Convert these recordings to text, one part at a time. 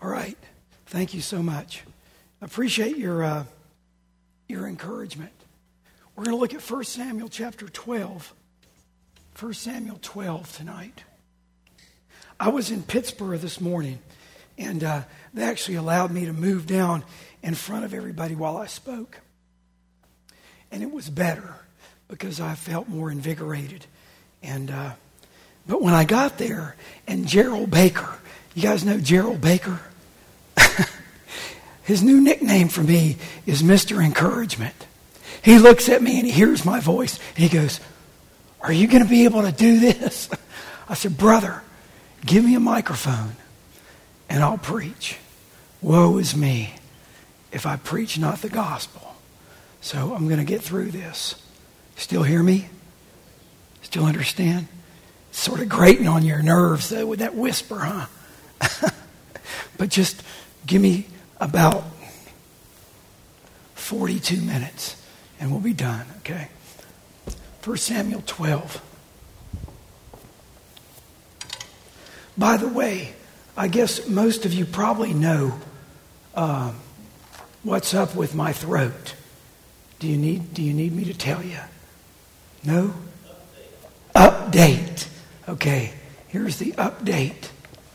All right. Thank you so much. I appreciate your encouragement. We're going to look at 1 Samuel chapter 12. 1 Samuel 12 tonight. I was in Pittsburgh this morning, and they actually allowed me to move down in front of everybody while I spoke. And it was better because I felt more invigorated. And but when I got there, and Gerald Baker, you guys know Gerald Baker? His new nickname for me is Mr. Encouragement. He looks at me and he hears my voice and he goes, "Are you going to be able to do this?" I said, "Brother, give me a microphone and I'll preach. Woe is me if I preach not the gospel." So I'm going to get through this. Still hear me? Still understand? It's sort of grating on your nerves though with that whisper, huh? But just give me about 42 minutes and we'll be done, okay? 1 Samuel 12. By the way, I guess most of you probably know what's up with my throat. Do you need me to tell you? No? Update. Okay, here's the update.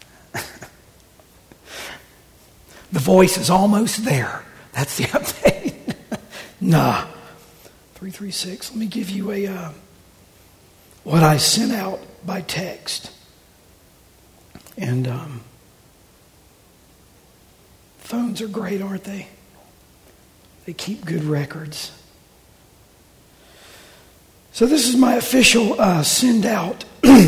The voice is almost there. That's the update. Nah. 336. Let me give you what I sent out by text. And phones are great, aren't they? They keep good records. So this is my official send out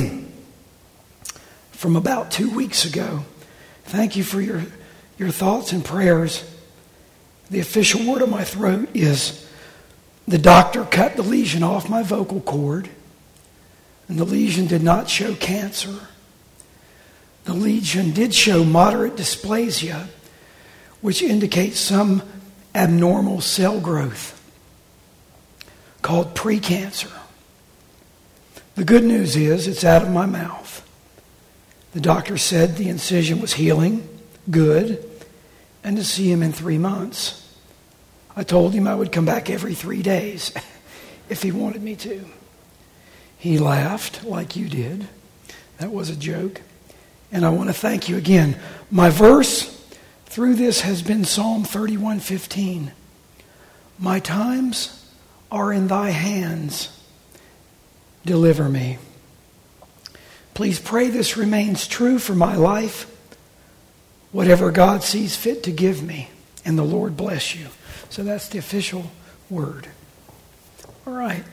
from about 2 weeks ago. Thank you for your thoughts and prayers. The official word of my throat is the doctor cut the lesion off my vocal cord, and the lesion did not show cancer. The lesion did show moderate dysplasia, which indicates some abnormal cell growth called precancer. The good news is it's out of my mouth. The doctor said the incision was healing, good, and to see him in 3 months. I told him I would come back every 3 days if he wanted me to. He laughed like you did. That was a joke. And I want to thank you again. My verse through this has been Psalm 31:15. My times are in thy hands. Deliver me. Please pray this remains true for my life, whatever God sees fit to give me. And the Lord bless you. So that's the official word. All right.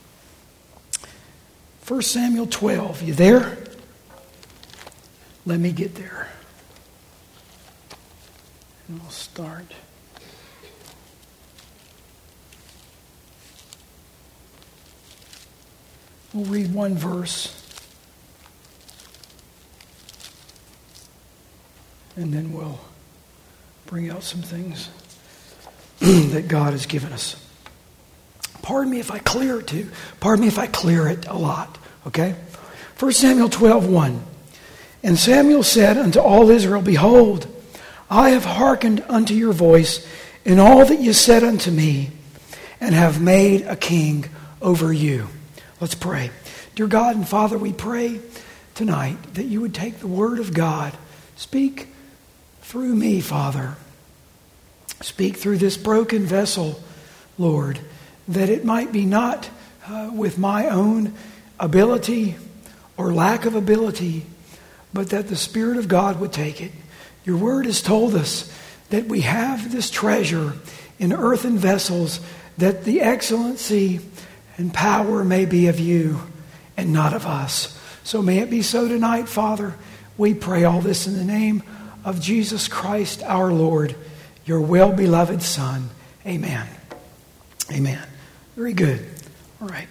1 Samuel 12. You there? Let me get there. And we'll start. We'll read one verse. And then we'll bring out some things that God has given us. Pardon me if I clear it too. Pardon me if I clear it a lot. Okay? 1 Samuel 12:1. And Samuel said unto all Israel, Behold, I have hearkened unto your voice in all that you said unto me, and have made a king over you. Let's pray. Dear God and Father, we pray tonight that you would take the word of God. Speak through me, Father. Speak through this broken vessel, Lord, that it might be not with my own ability or lack of ability, but that the Spirit of God would take it. Your word has told us that we have this treasure in earthen vessels, that the excellency and power may be of you and not of us. So may it be so tonight, Father. We pray all this in the name of Jesus Christ, our Lord, your well-beloved Son. Amen. Amen. Very good. All right.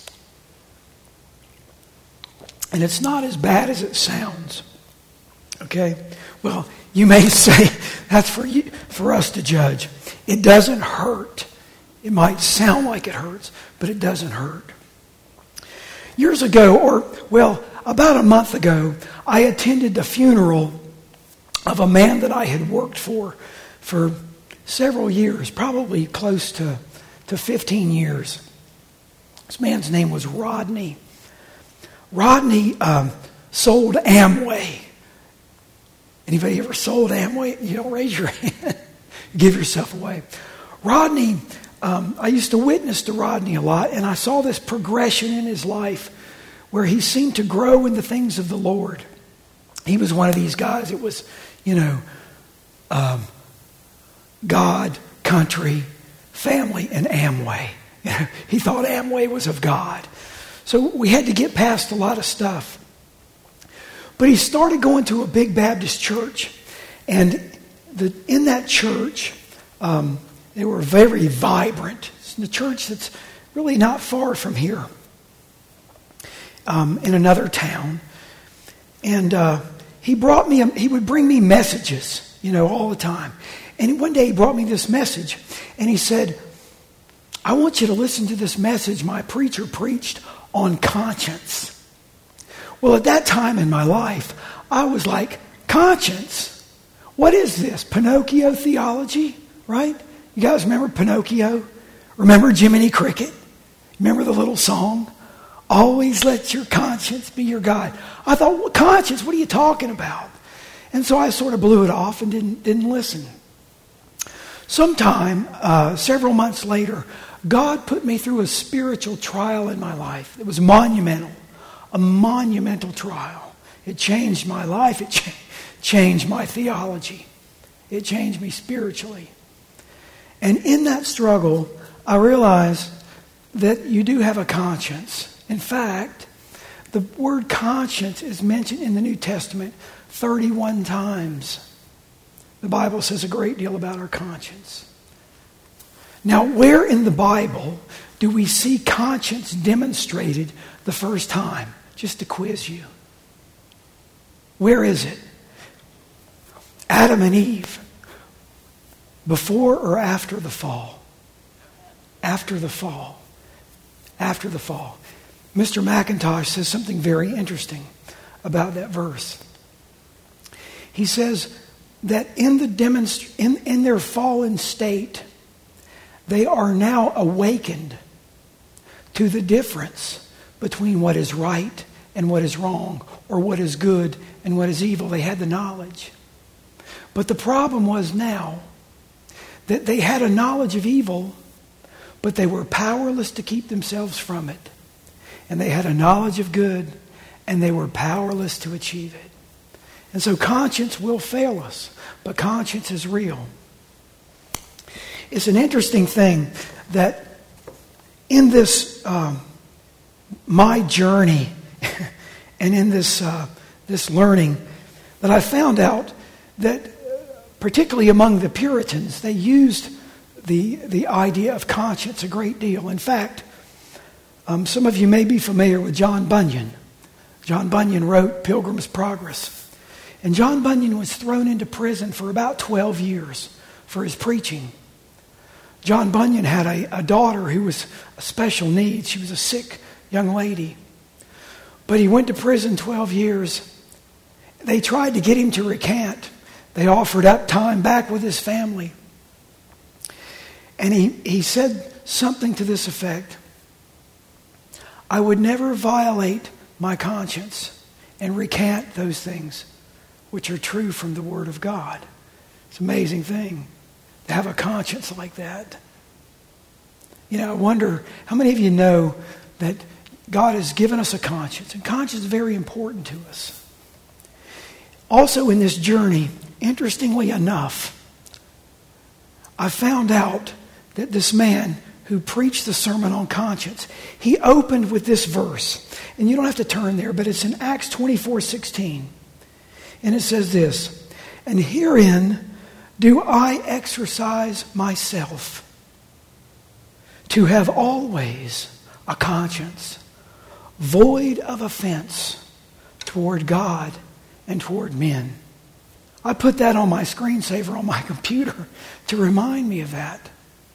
And it's not as bad as it sounds. Okay? Well, you may say that's for us to judge. It doesn't hurt. It might sound like it hurts, but it doesn't hurt. Years ago, about a month ago, I attended the funeral of a man that I had worked for several years, probably close to 15 years. This man's name was Rodney. Rodney sold Amway. Anybody ever sold Amway? You don't raise your hand. Give yourself away. Rodney, I used to witness to Rodney a lot, and I saw this progression in his life where he seemed to grow in the things of the Lord. He was one of these guys. It was, God, country, family, and Amway. He thought Amway was of God. So we had to get past a lot of stuff. But he started going to a big Baptist church. And in that church, they were very vibrant. It's the church that's really not far from here, in another town. And he would bring me messages, all the time. And one day he brought me this message. And he said, I want you to listen to this message my preacher preached on conscience. Well, at that time in my life, I was like, conscience? What is this? Pinocchio theology, right? You guys remember Pinocchio? Remember Jiminy Cricket? Remember the little song? Always let your conscience be your guide. I thought, well, conscience, what are you talking about? And so I sort of blew it off and didn't listen. Sometime, several months later, God put me through a spiritual trial in my life. It was monumental. A monumental trial. It changed my life. It changed my theology. It changed me spiritually. And in that struggle, I realized that you do have a conscience. In fact, the word conscience is mentioned in the New Testament 31 times. The Bible says a great deal about our conscience. Now, where in the Bible do we see conscience demonstrated the first time? Just to quiz you. Where is it? Adam and Eve. Before or after the fall? After the fall. After the fall. Mr. McIntosh says something very interesting about that verse. He says that in their fallen state, they are now awakened to the difference between what is right and what is wrong, or what is good and what is evil. They had the knowledge. But the problem was now that they had a knowledge of evil, but they were powerless to keep themselves from it. And they had a knowledge of good, and they were powerless to achieve it. And so conscience will fail us, but conscience is real. It's an interesting thing that in this my journey and in this learning, that I found out that particularly among the Puritans, they used the idea of conscience a great deal. In fact, some of you may be familiar with John Bunyan. John Bunyan wrote Pilgrim's Progress. And John Bunyan was thrown into prison for about 12 years for his preaching. John Bunyan had a daughter who was special needs. She was a sick young lady. But he went to prison 12 years. They tried to get him to recant. They offered up time back with his family. And he said something to this effect: I would never violate my conscience and recant those things which are true from the Word of God. It's an amazing thing to have a conscience like that. I wonder how many of you know that God has given us a conscience, and conscience is very important to us. Also in this journey, interestingly enough, I found out that this man who preached the sermon on conscience, he opened with this verse. And you don't have to turn there, but it's in Acts 24:16. And it says this: and herein do I exercise myself to have always a conscience void of offense toward God and toward men. I put that on my screensaver on my computer to remind me of that.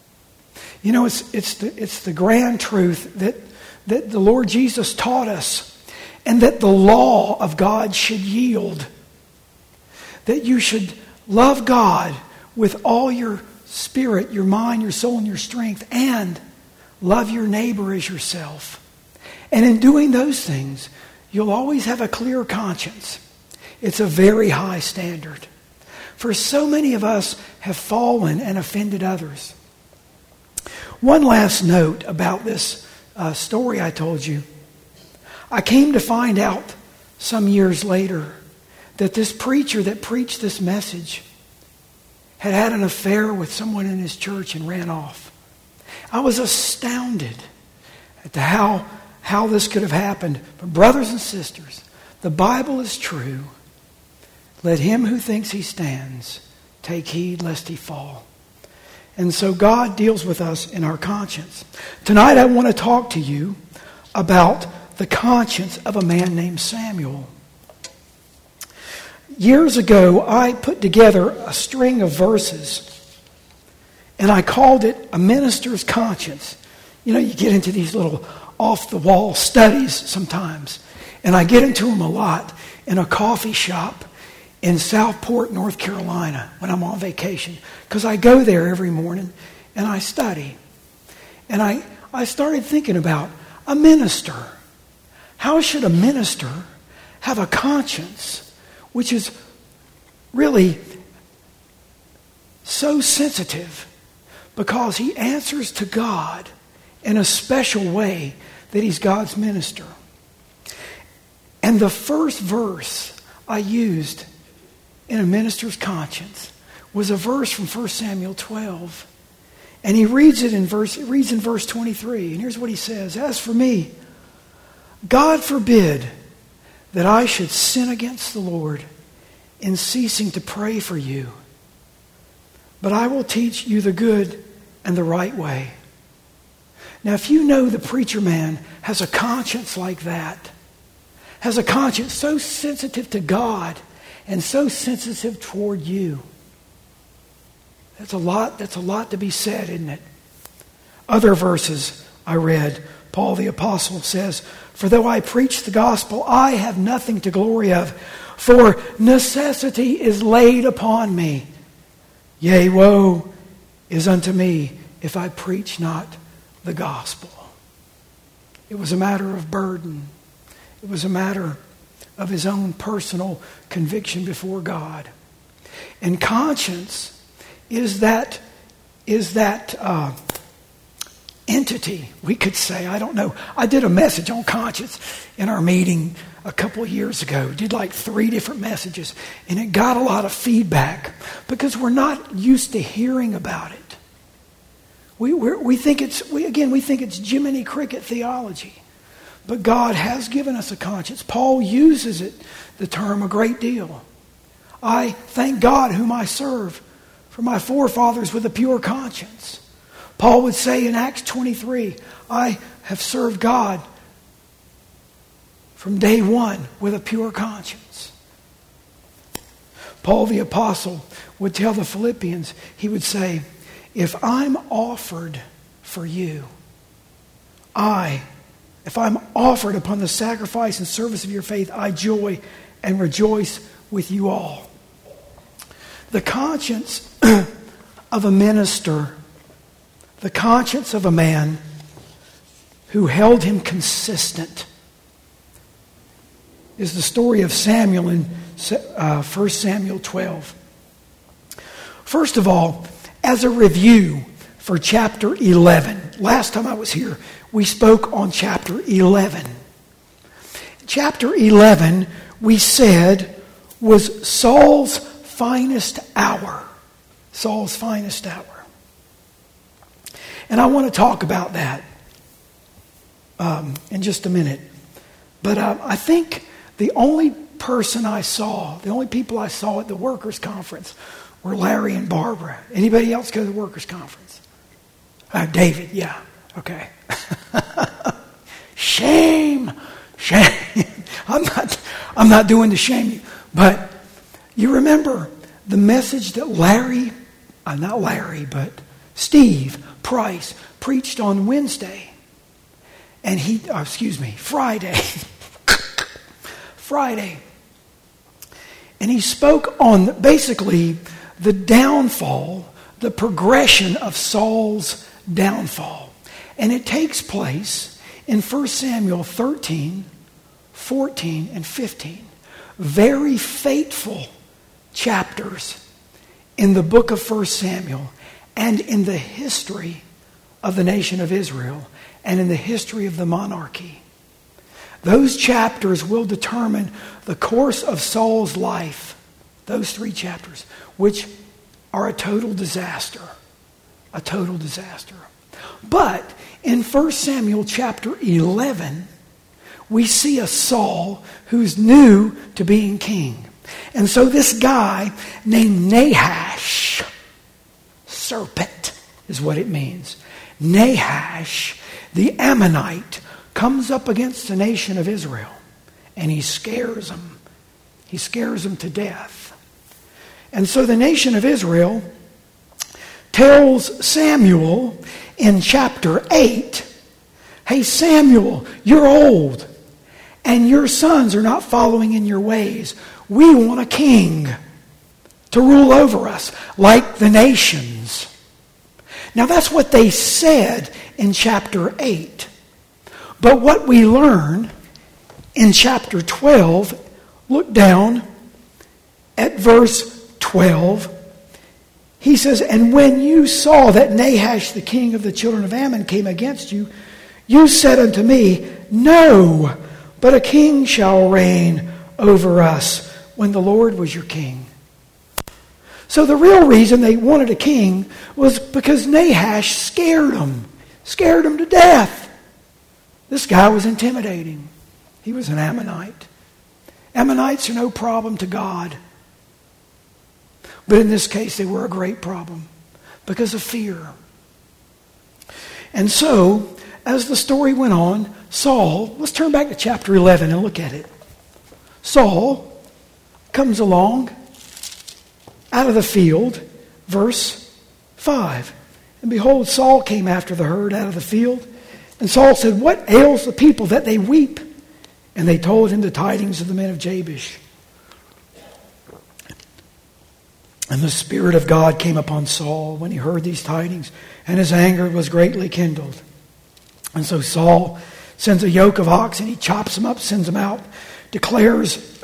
It's the grand truth that the Lord Jesus taught us, and that the law of God should yield. that you should love God with all your spirit, your mind, your soul, and your strength, and love your neighbor as yourself. And in doing those things, you'll always have a clear conscience. It's a very high standard. For so many of us have fallen and offended others. One last note about this story I told you. I came to find out some years later that this preacher that preached this message had had an affair with someone in his church and ran off. I was astounded at how this could have happened. But brothers and sisters, the Bible is true. Let him who thinks he stands take heed lest he fall. And so God deals with us in our conscience. Tonight I want to talk to you about the conscience of a man named Samuel. Years ago, I put together a string of verses, and I called it A Minister's Conscience. You know, you get into these little off-the-wall studies sometimes, and I get into them a lot in a coffee shop in Southport, North Carolina, when I'm on vacation, because I go there every morning and I study. And I started thinking about a minister. How should a minister have a conscience which is really so sensitive because he answers to God in a special way that he's God's minister? And the first verse I used in a minister's conscience was a verse from 1 Samuel 12. And he reads in verse 23. And here's what he says. As for me, God forbid that I should sin against the Lord in ceasing to pray for you. But I will teach you the good and the right way. Now, if you know the preacher man has a conscience like that, has a conscience so sensitive to God and so sensitive toward you, that's a lot to be said, isn't it? Other verses I read, Paul the Apostle says, for though I preach the gospel, I have nothing to glory of, for necessity is laid upon me. Yea, woe is unto me if I preach not the gospel. It was a matter of burden. It was a matter of his own personal conviction before God. And conscience is that entity, we could say. I don't know. I did a message on conscience in our meeting a couple of years ago. Did like 3 different messages, and it got a lot of feedback because we're not used to hearing about it. We think it's Jiminy Cricket theology. But God has given us a conscience. Paul uses the term a great deal. I thank God whom I serve for my forefathers with a pure conscience. Paul would say in Acts 23, I have served God from day one with a pure conscience. Paul the Apostle would tell the Philippians, he would say, if I'm offered for you, if I'm offered upon the sacrifice and service of your faith, I joy and rejoice with you all. The conscience of a minister, the conscience of a man who held him consistent, is the story of Samuel in 1 Samuel 12. First of all, as a review for chapter 11. Last time I was here, we spoke on chapter 11. Chapter 11, we said, was Saul's finest hour. Saul's finest hour. And I want to talk about that in just a minute. But I think the only people I saw at the workers' conference were Larry and Barbara. Anybody else go to the workers' conference? David, yeah. Okay. Shame. I'm not doing to shame you. But you remember the message that Steve Price preached on Wednesday. And Friday. Friday. And he spoke on basically the downfall, the progression of Saul's downfall. And it takes place in 1 Samuel 13, 14, and 15. Very fateful chapters in the book of 1 Samuel and in the history of the nation of Israel and in the history of the monarchy. Those chapters will determine the course of Saul's life. Those 3 chapters, which are a total disaster. A total disaster. But in 1 Samuel chapter 11, we see a Saul who's new to being king. And so this guy named Nahash, serpent is what it means. Nahash, the Ammonite, comes up against the nation of Israel, and he scares them. He scares them to death. And so the nation of Israel tells Samuel in chapter 8, hey Samuel, you're old, and your sons are not following in your ways. We want a king to rule over us like the nations. Now that's what they said in chapter 8. But what we learn in chapter 12, look down at verse 12. He says, and when you saw that Nahash, the king of the children of Ammon, came against you, you said unto me, no, but a king shall reign over us when the Lord was your king. So the real reason they wanted a king was because Nahash scared them to death. This guy was intimidating. He was an Ammonite. Ammonites are no problem to God. But in this case, they were a great problem because of fear. And so, as the story went on, Saul, let's turn back to chapter 11 and look at it. Saul comes along out of the field, verse 5. And behold, Saul came after the herd out of the field. And Saul said, what ails the people that they weep? And they told him the tidings of the men of Jabesh. And the Spirit of God came upon Saul when he heard these tidings, and his anger was greatly kindled. And so Saul sends a yoke of oxen, he chops them up, sends them out, declares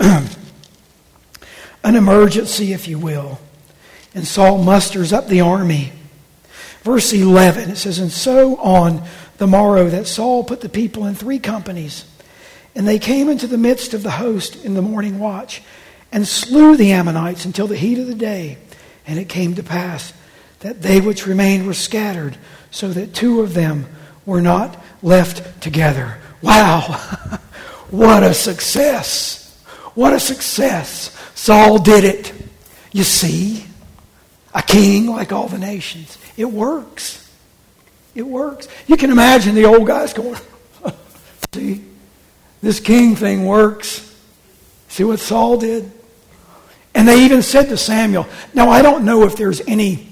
an emergency, if you will. And Saul musters up the army. Verse 11, it says, and so on the morrow that Saul put the people in 3 companies, and they came into the midst of the host in the morning watch, and slew the Ammonites until the heat of the day. And it came to pass that they which remained were scattered, so that 2 of them were not left together. Wow! What a success! What a success! Saul did it. You see, a king like all the nations. It works. It works. You can imagine the old guys going, see, this king thing works. See what Saul did? And they even said to Samuel, now I don't know if there's any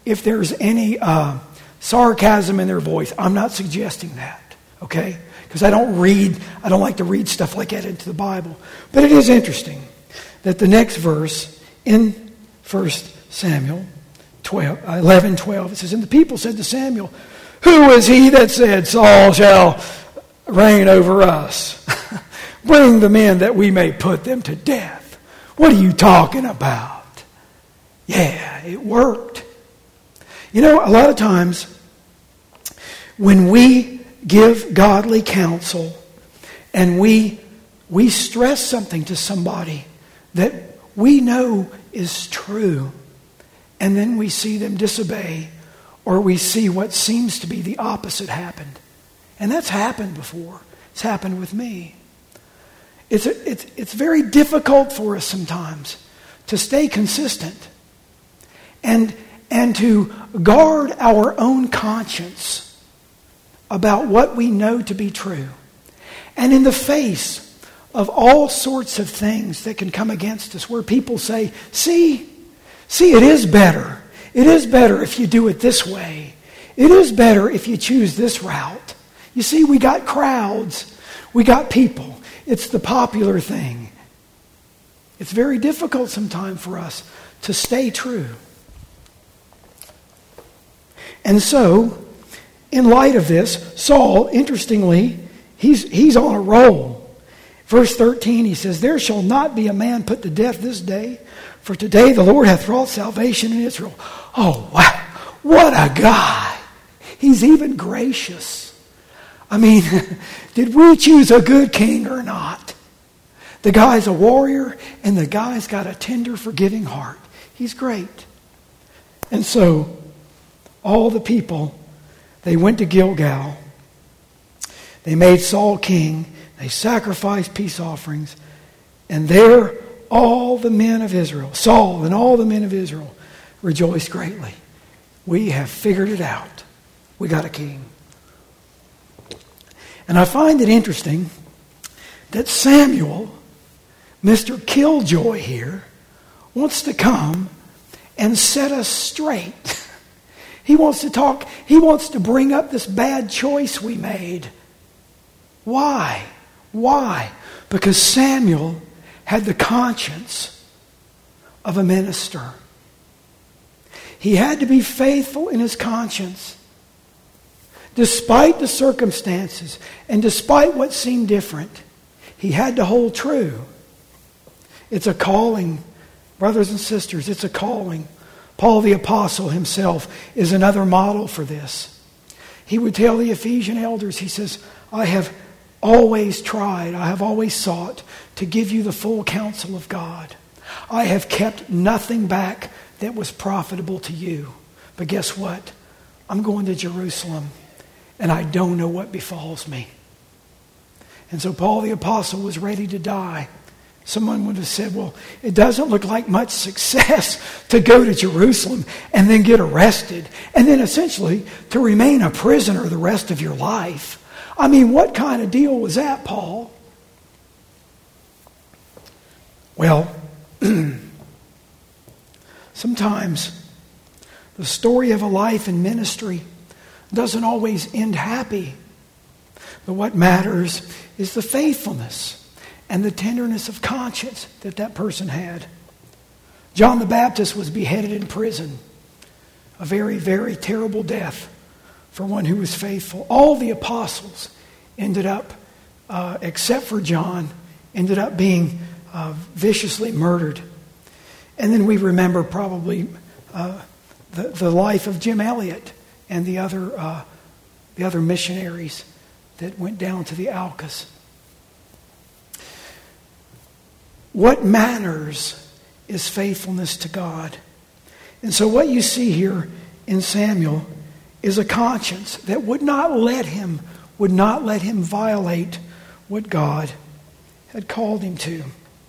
sarcasm in their voice. I'm not suggesting that, okay? Because I don't like to read stuff like that into the Bible. But it is interesting that the next verse in 1 Samuel 11:12, it says, and the people said to Samuel, who is he that said, Saul shall reign over us? Bring the men that we may put them to death. What are you talking about? Yeah, it worked. You know, a lot of times when we give godly counsel and we stress something to somebody that we know is true, and then we see them disobey, or we see what seems to be the opposite happened. And that's happened before. It's happened with me. It's very difficult for us sometimes to stay consistent and to guard our own conscience about what we know to be true. And in the face of all sorts of things that can come against us, where people say, see, it is better. It is better if you do it this way. It is better if you choose this route. You see, we got crowds. We got people. It's the popular thing. It's very difficult sometimes for us to stay true. And so, in light of this, Saul, interestingly, he's on a roll. Verse 13, he says, "There shall not be a man put to death this day, for today the Lord hath wrought salvation in Israel." Oh, wow. What a guy. He's even gracious. I mean, did we choose a good king or not? The guy's a warrior, and the guy's got a tender, forgiving heart. He's great. And so, all the people, they went to Gilgal. They made Saul king. They sacrificed peace offerings. And there, all the men of Israel, Saul and all the men of Israel, rejoiced greatly. We have figured it out. We got a king. And I find it interesting that Samuel, Mr. Killjoy here, wants to come and set us straight. He wants to talk, he wants to bring up this bad choice we made. Why? Why? Because Samuel had the conscience of a minister. He had to be faithful in his conscience. Despite the circumstances and despite what seemed different, he had to hold true. It's a calling, brothers and sisters, it's a calling. Paul the Apostle himself is another model for this. He would tell the Ephesian elders, he says, "I have always tried, I have always sought to give you the full counsel of God. I have kept nothing back that was profitable to you. But guess what? I'm going to Jerusalem, and I don't know what befalls me." And so Paul the Apostle was ready to die. Someone would have said, well, it doesn't look like much success to go to Jerusalem and then get arrested and then essentially to remain a prisoner the rest of your life. I mean, what kind of deal was that, Paul? Well, sometimes the story of a life in ministry doesn't always end happy. But what matters is the faithfulness and the tenderness of conscience that that person had. John the Baptist was beheaded in prison. A very, very terrible death for one who was faithful. All the apostles ended up, except for John, ended up being viciously murdered. And then we remember probably the life of Jim Elliot and the other missionaries that went down to the Alcas. What matters is faithfulness to God. And so what you see here in Samuel is a conscience that would not let him violate what God had called him to.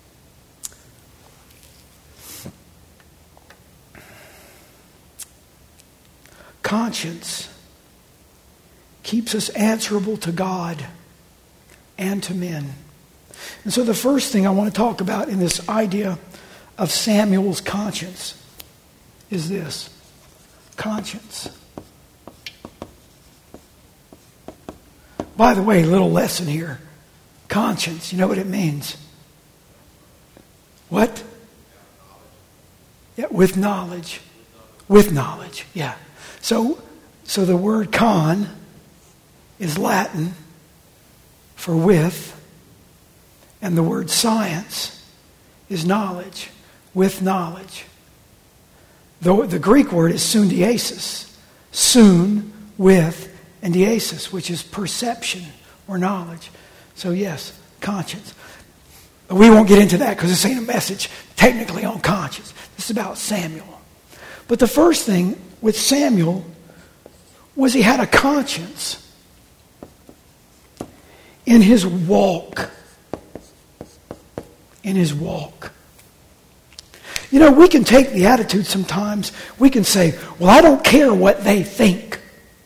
Conscience keeps us answerable to God and to men. And so the first thing I want to talk about in this idea of Samuel's conscience is this. Conscience. By the way, little lesson here. Conscience, you know what it means? What? Yeah, with knowledge. With knowledge, yeah. So the word con is Latin for with, and the word science is knowledge, with knowledge. The Greek word is sundiasis, soon, with, and diesis, which is perception or knowledge. So yes, conscience. But we won't get into that because this ain't a message technically on conscience. This is about Samuel. But the first thing with Samuel was he had a conscience in his walk. In his walk. You know, we can take the attitude sometimes, we can say, well, I don't care what they think.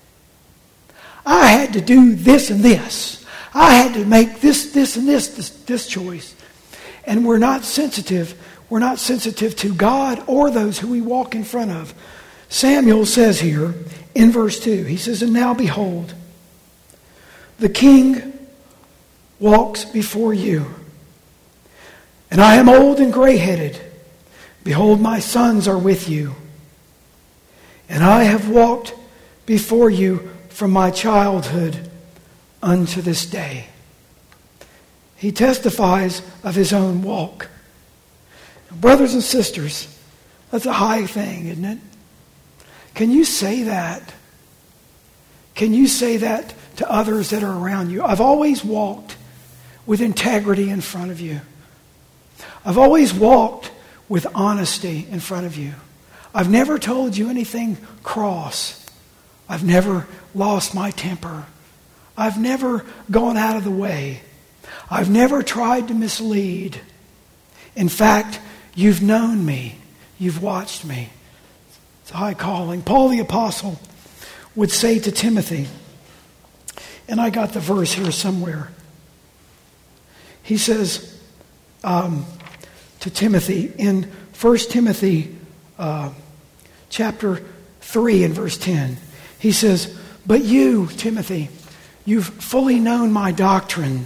I had to do this and this. I had to make this and this choice. And we're not sensitive. We're not sensitive to God or those who we walk in front of. Samuel says here in verse 2, he says, "And now behold, the king walks before you." And I am old and gray-headed. Behold, my sons are with you. And I have walked before you from my childhood unto this day. He testifies of his own walk. Brothers and sisters, that's a high thing, isn't it? Can you say that? Can you say that to others that are around you? I've always walked with integrity in front of you. I've always walked with honesty in front of you. I've never told you anything cross. I've never lost my temper. I've never gone out of the way. I've never tried to mislead. In fact, you've known me. You've watched me. It's a high calling. Paul the Apostle would say to Timothy, and I got the verse here somewhere. He says to Timothy in 1 Timothy chapter 3 and verse 10, he says, "But you, Timothy, you've fully known my doctrine."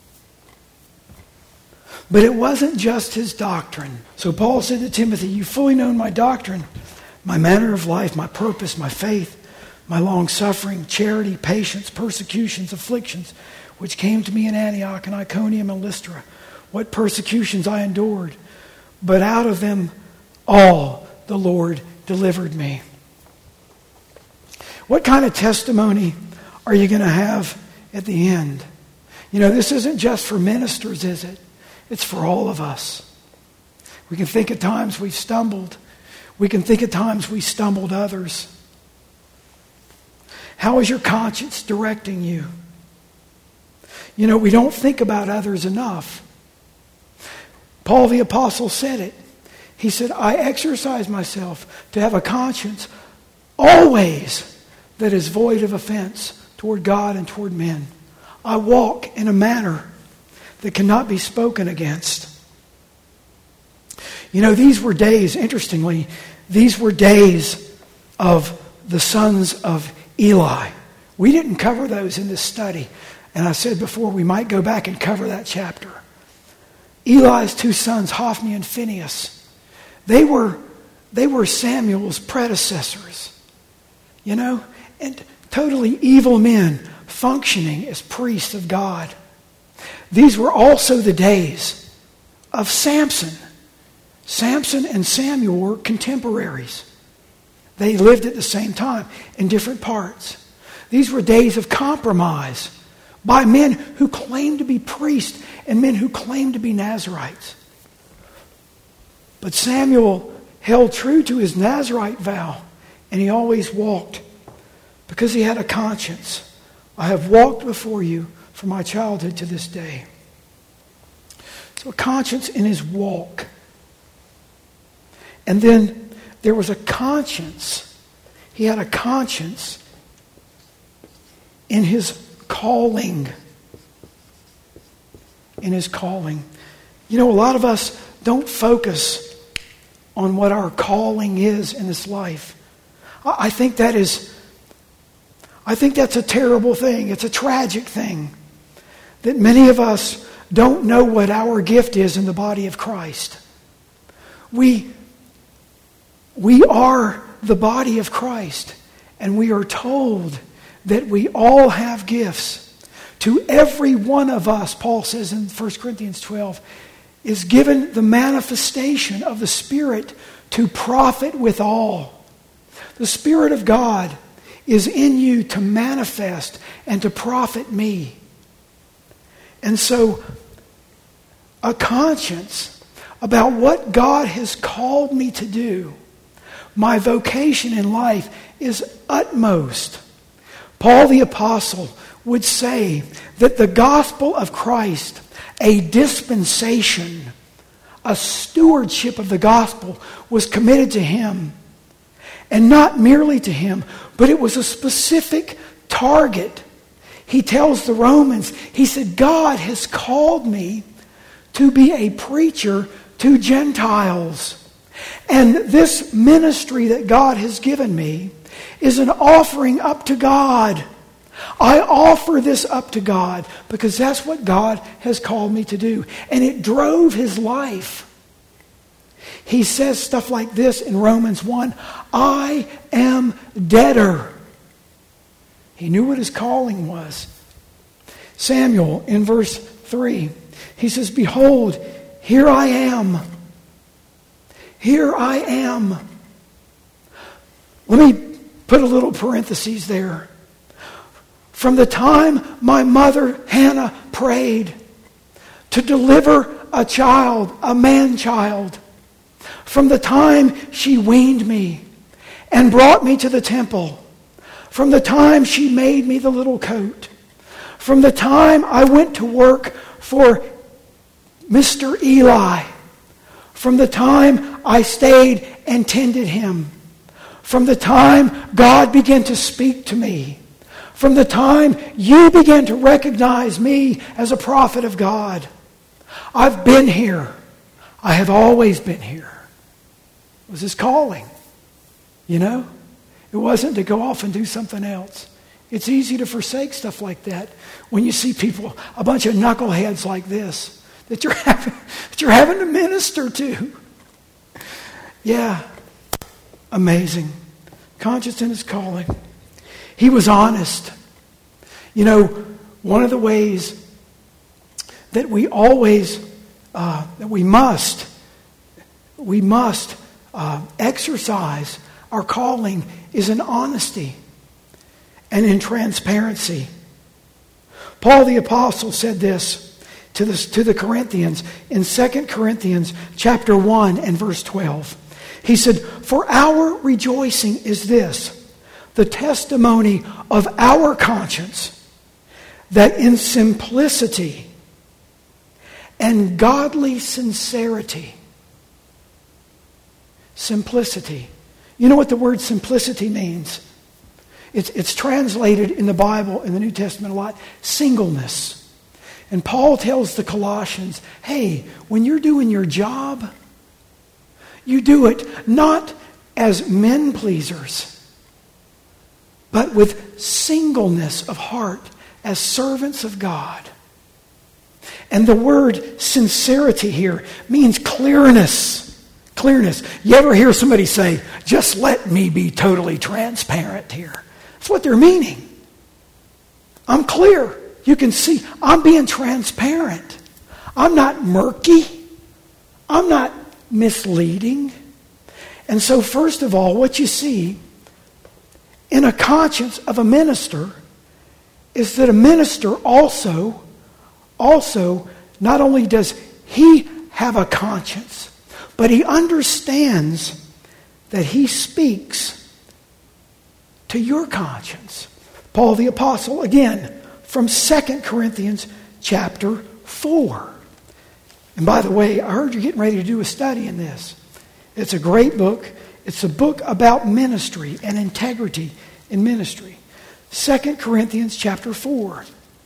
But it wasn't just his doctrine. So Paul said to Timothy, "You've fully known my doctrine, my manner of life, my purpose, my faith, my long-suffering, charity, patience, persecutions, afflictions, which came to me in Antioch and Iconium and Lystra, what persecutions I endured. But out of them all the Lord delivered me." What kind of testimony are you going to have at the end? You know, this isn't just for ministers, is it? It's for all of us. We can think at times we've stumbled. We can think at times we stumbled others. How is your conscience directing you? You know, we don't think about others enough. Paul the Apostle said it. He said, "I exercise myself to have a conscience always that is void of offense toward God and toward men. I walk in a manner that cannot be spoken against." You know, these were days, interestingly, these were days of the sons of Eli. We didn't cover those in this study. And I said before, we might go back and cover that chapter. Eli's two sons, Hophni and Phinehas, they were Samuel's predecessors. You know, and totally evil men functioning as priests of God. These were also the days of Samson. Samson and Samuel were contemporaries. They lived at the same time in different parts. These were days of compromise by men who claimed to be priests and men who claimed to be Nazarites. But Samuel held true to his Nazarite vow, and he always walked because he had a conscience. "I have walked before you from my childhood to this day." So a conscience in his walk. And then there was a conscience. He had a conscience in his calling. In his calling. You know, a lot of us don't focus on what our calling is in this life. I think that's a terrible thing. It's a tragic thing that many of us don't know what our gift is in the body of Christ. We are the body of Christ, and we are told that we all have gifts. To every one of us, Paul says in 1 Corinthians 12, is given the manifestation of the Spirit to profit withal. The Spirit of God is in you to manifest and to profit me. And so, a conscience about what God has called me to do, my vocation in life, is utmost. Paul the Apostle would say that the gospel of Christ, a dispensation, a stewardship of the gospel, was committed to him. And not merely to him, but it was a specific target. He tells the Romans, he said, God has called me to be a preacher to Gentiles. And this ministry that God has given me is an offering up to God. I offer this up to God because that's what God has called me to do. And it drove his life. He says stuff like this in Romans 1, I am debtor. He knew what his calling was. Samuel, in verse 3, he says, behold, here I am. Here I am. Let me put a little parenthesis there. From the time my mother, Hannah, prayed to deliver a child, a man-child, from the time she weaned me and brought me to the temple, from the time she made me the little coat, from the time I went to work for Mr. Eli, from the time I stayed and tended him, from the time God began to speak to me, from the time you began to recognize me as a prophet of God, I've been here. I have always been here. It was his calling. You know? It wasn't to go off and do something else. It's easy to forsake stuff like that when you see people, a bunch of knuckleheads like this, that you're having to minister to. Yeah. Amazing. Conscience in his calling. He was honest. You know, one of the ways that we always, that we must exercise our calling is in honesty and in transparency. Paul the Apostle said this to the Corinthians in 2 Corinthians chapter 1 and verse 12. He said, for our rejoicing is this, the testimony of our conscience, that in simplicity and godly sincerity. Simplicity. You know what the word simplicity means? It's translated in the Bible, in the New Testament a lot, singleness. And Paul tells the Colossians, hey, when you're doing your job, you do it not as men pleasers, but with singleness of heart as servants of God. And the word sincerity here means clearness. Clearness. You ever hear somebody say, just let me be totally transparent here? That's what they're meaning. I'm clear. You can see I'm being transparent. I'm not murky. I'm not misleading. And so first of all, what you see in a conscience of a minister is that a minister also not only does he have a conscience, but he understands that he speaks to your conscience. Paul the Apostle, again, from 2 Corinthians chapter 4. And by the way, I heard you're getting ready to do a study in this. It's a great book. It's a book about ministry and integrity in ministry. 2 Corinthians chapter 4.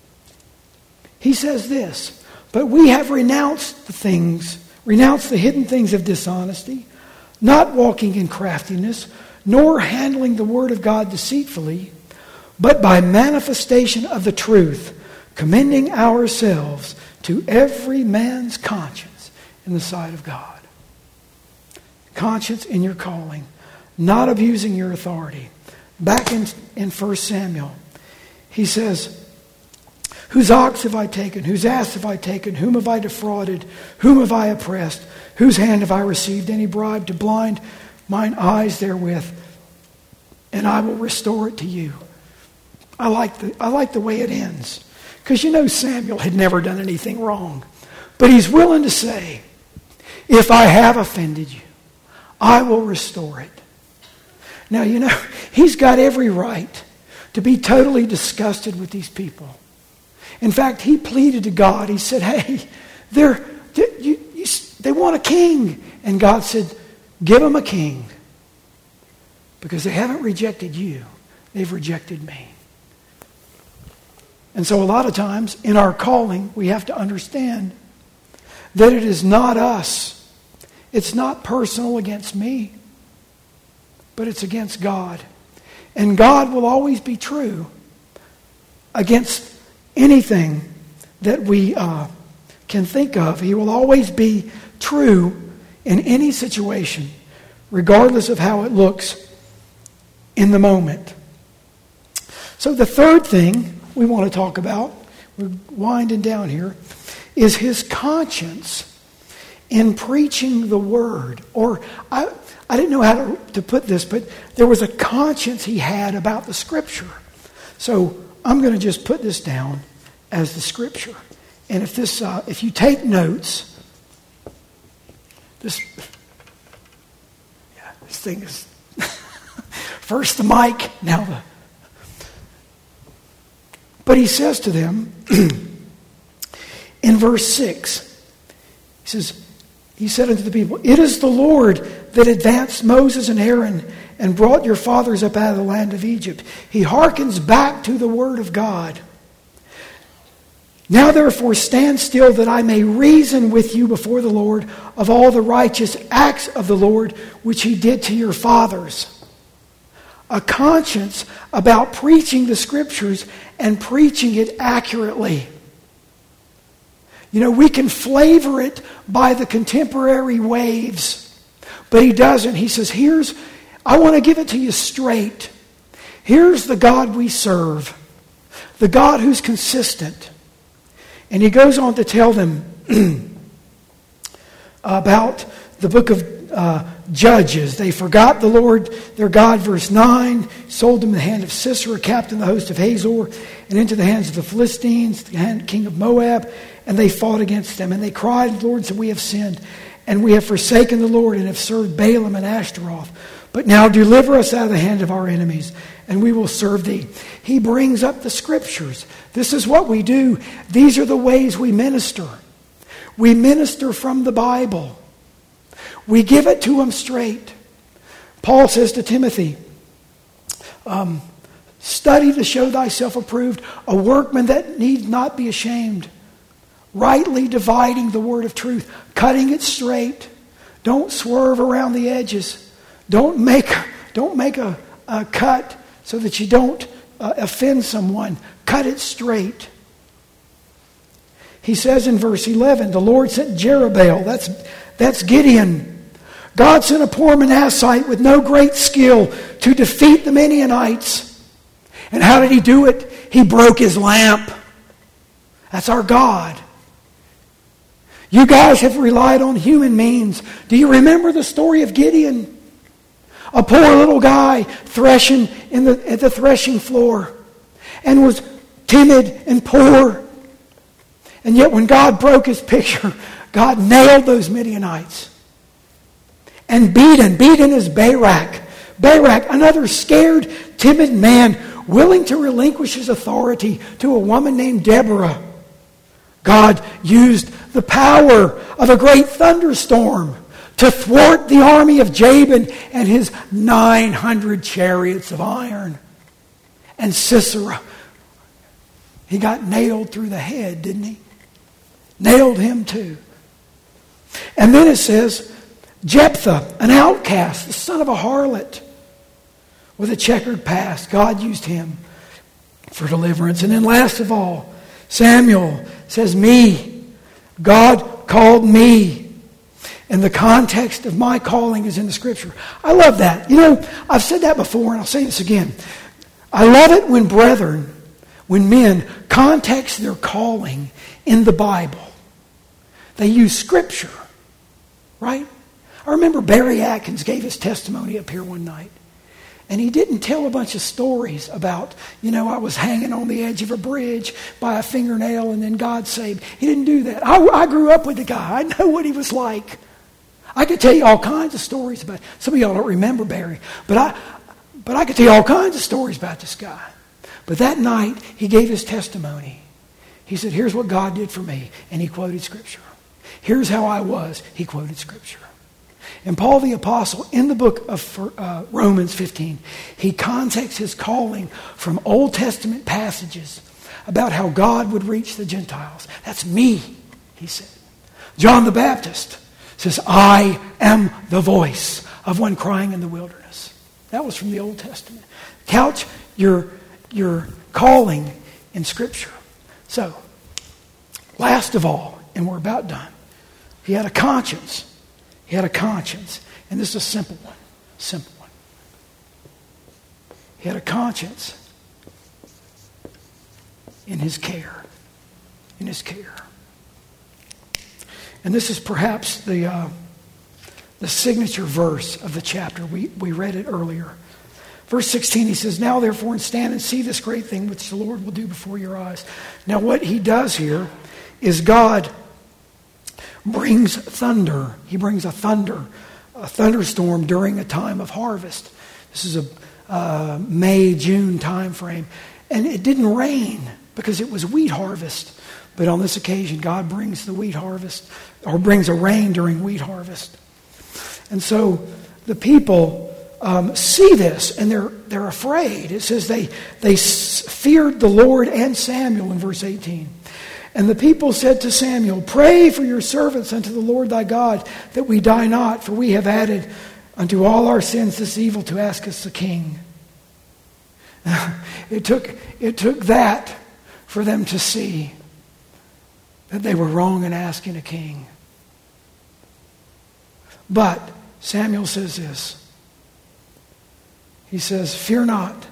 He says this, but we have renounced the hidden things of dishonesty, not walking in craftiness, nor handling the word of God deceitfully, but by manifestation of the truth, commending ourselves to every man's conscience in the sight of God. Conscience in your calling, not abusing your authority. Back in 1 Samuel, he says, whose ox have I taken? Whose ass have I taken? Whom have I defrauded? Whom have I oppressed? Whose hand have I received any bribe to blind mine eyes therewith? And I will restore it to you. I like the way it ends. Because you know Samuel had never done anything wrong. But he's willing to say, if I have offended you, I will restore it. Now, you know, he's got every right to be totally disgusted with these people. In fact, he pleaded to God. He said, hey, they want a king. And God said, give them a king. Because they haven't rejected you. They've rejected me. And so a lot of times in our calling, we have to understand that it is not us. It's not personal against me, but it's against God. And God will always be true. against anything that we can think of. He will always be true in any situation, regardless of how it looks in the moment. So the third thing we want to talk about, we're winding down here, is his conscience in preaching the word. Or I didn't know how to put this, but there was a conscience he had about the Scripture. So I'm going to just put this down as the Scripture. And if you take notes, this thing is first the mic, now the. But he says to them in verse 6, he said unto the people, "It is the Lord that advanced Moses and Aaron and brought your fathers up out of the land of Egypt. He hearkens back to the word of God. Now therefore stand still, that I may reason with you before the Lord of all the righteous acts of the Lord which he did to your fathers." A conscience about preaching the Scriptures and preaching it accurately. You know, we can flavor it by the contemporary waves, but he doesn't. He says, I want to give it to you straight. Here's the God we serve, the God who's consistent. And he goes on to tell them about the book of Judges. They forgot the Lord their God, verse 9, sold them in the hand of Sisera, captain of the host of Hazor, and into the hands of the Philistines, the king of Moab, and they fought against them. And they cried to the Lord and said, "We have sinned, and we have forsaken the Lord, and have served Baalim and Ashtaroth. But now deliver us out of the hand of our enemies, and we will serve thee." He brings up the Scriptures. This is what we do. These are the ways we minister. We minister from the Bible. We give it to them straight. Paul says to Timothy, "Study to show thyself approved, a workman that need not be ashamed, rightly dividing the word of truth, cutting it straight. Don't swerve around the edges. Don't make a cut so that you don't offend someone. Cut it straight." He says in verse 11, the Lord sent Jerubbaal, that's Gideon. God sent a poor Manassite with no great skill to defeat the Midianites. And how did he do it? He broke his lamp. That's our God. You guys have relied on human means. Do you remember the story of Gideon? A poor little guy threshing at the threshing floor, and was timid and poor. And yet when God broke his picture, God nailed those Midianites. And Beaten is Barak. Barak, another scared, timid man, willing to relinquish his authority to a woman named Deborah. God used the power of a great thunderstorm to thwart the army of Jabin and his 900 chariots of iron. And Sisera, he got nailed through the head, didn't he? Nailed him too. And then it says, Jephthah, an outcast, the son of a harlot, with a checkered past. God used him for deliverance. And then last of all, Samuel says, me. God called me. And the context of my calling is in the Scripture. I love that. You know, I've said that before, and I'll say this again. I love it when brethren, when men context their calling in the Bible. They use Scripture, right? I remember Barry Atkins gave his testimony up here one night. And he didn't tell a bunch of stories about, I was hanging on the edge of a bridge by a fingernail and then God saved. He didn't do that. I grew up with the guy. I know what he was like. I could tell you all kinds of stories about it. Some of y'all don't remember Barry. But I could tell you all kinds of stories about this guy. But that night, he gave his testimony. He said, here's what God did for me. And he quoted Scripture. Here's how I was. He quoted Scripture. And Paul the Apostle, in the book of Romans 15, he contexts his calling from Old Testament passages about how God would reach the Gentiles. That's me, he said. John the Baptist says, I am the voice of one crying in the wilderness. That was from the Old Testament. Couch your calling in Scripture. So, last of all, and we're about done, he had a conscience. He had a conscience. And this is a simple one. Simple one. He had a conscience in his care. In his care. And this is perhaps the signature verse of the chapter. We read it earlier. Verse 16, he says, "Now therefore stand and see this great thing which the Lord will do before your eyes." Now what he does here is God brings thunder. He brings a thunderstorm during a time of harvest. This is a May, June time frame. And it didn't rain because it was wheat harvest. But on this occasion, God brings the wheat harvest, or brings a rain during wheat harvest. And so the people see this, and they're afraid. It says they feared the Lord and Samuel in verse 18. "And the people said to Samuel, 'Pray for your servants unto the Lord thy God, that we die not, for we have added unto all our sins this evil to ask us a king.'" It took that for them to see that they were wrong in asking a king. But Samuel says this. He says, "Fear not."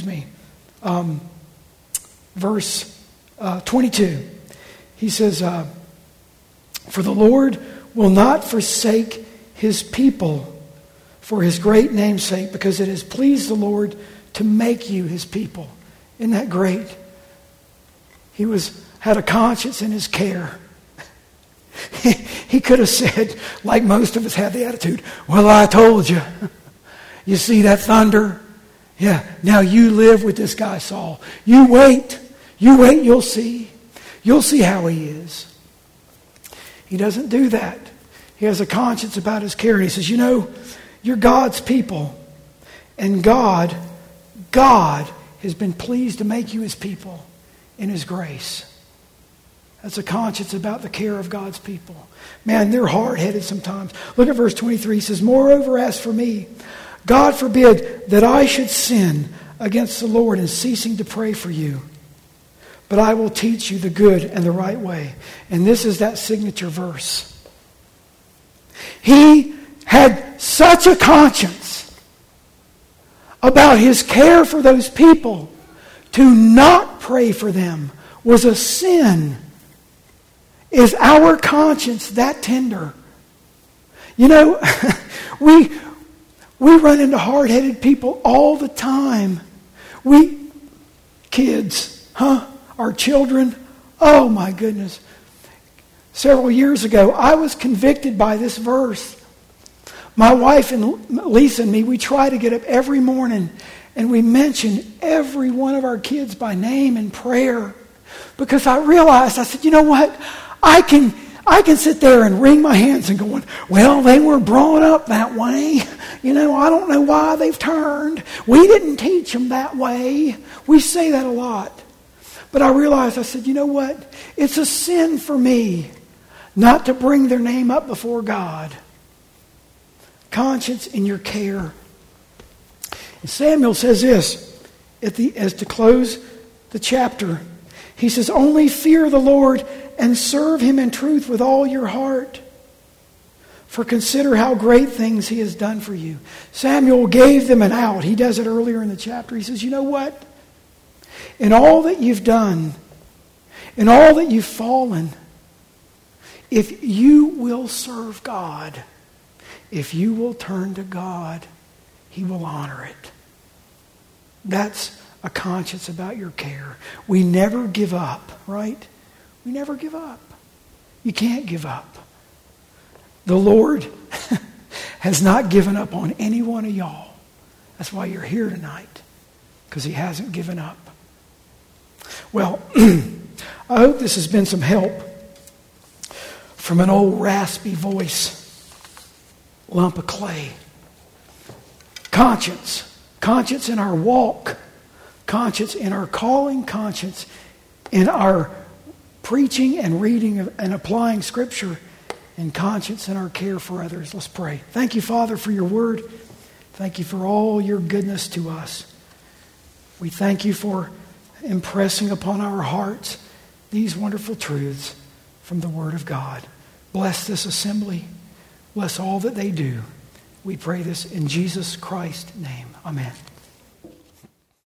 Verse 22. He says, "For the Lord will not forsake his people for his great name's sake, because it has pleased the Lord to make you his people." Isn't that great? He had a conscience in his care. He could have said, like most of us have the attitude, "Well, I told you. You see that thunder? Yeah, now you live with this guy Saul. You wait, you'll see. You'll see how he is." He doesn't do that. He has a conscience about his care. And he says, you're God's people. And God has been pleased to make you his people in his grace. That's a conscience about the care of God's people. Man, they're hard-headed sometimes. Look at verse 23. He says, "Moreover, as for me, God forbid that I should sin against the Lord in ceasing to pray for you. But I will teach you the good and the right way." And this is that signature verse. He had such a conscience about his care for those people. To not pray for them was a sin. Is our conscience that tender? We run into hard-headed people all the time. Kids, our children, oh my goodness. Several years ago, I was convicted by this verse. My wife and Lisa and me, we try to get up every morning and we mention every one of our kids by name in prayer. Because I realized, I said, you know what? I can sit there and wring my hands and going, "Well, they were brought up that way. I don't know why they've turned. We didn't teach them that way." We say that a lot. But I realized, I said, you know what? It's a sin for me not to bring their name up before God. Conscience in your care. And Samuel says this as to close the chapter. He says, "Only fear the Lord and serve him in truth with all your heart. For consider how great things he has done for you." Samuel gave them an out. He does it earlier in the chapter. He says, you know what? In all that you've done, in all that you've fallen, if you will serve God, if you will turn to God, he will honor it. That's a conscience about your care. We never give up, right? We never give up. You can't give up. The Lord has not given up on any one of y'all. That's why you're here tonight, because he hasn't given up. Well, I hope this has been some help from an old raspy voice lump of clay. Conscience in our walk, conscience in our calling, conscience in our preaching and reading and applying Scripture, and conscience in our care for others. Let's pray. Thank you, Father, for your word. Thank you for all your goodness to us. We thank you for impressing upon our hearts these wonderful truths from the Word of God. Bless this assembly. Bless all that they do. We pray this in Jesus Christ's name. Amen.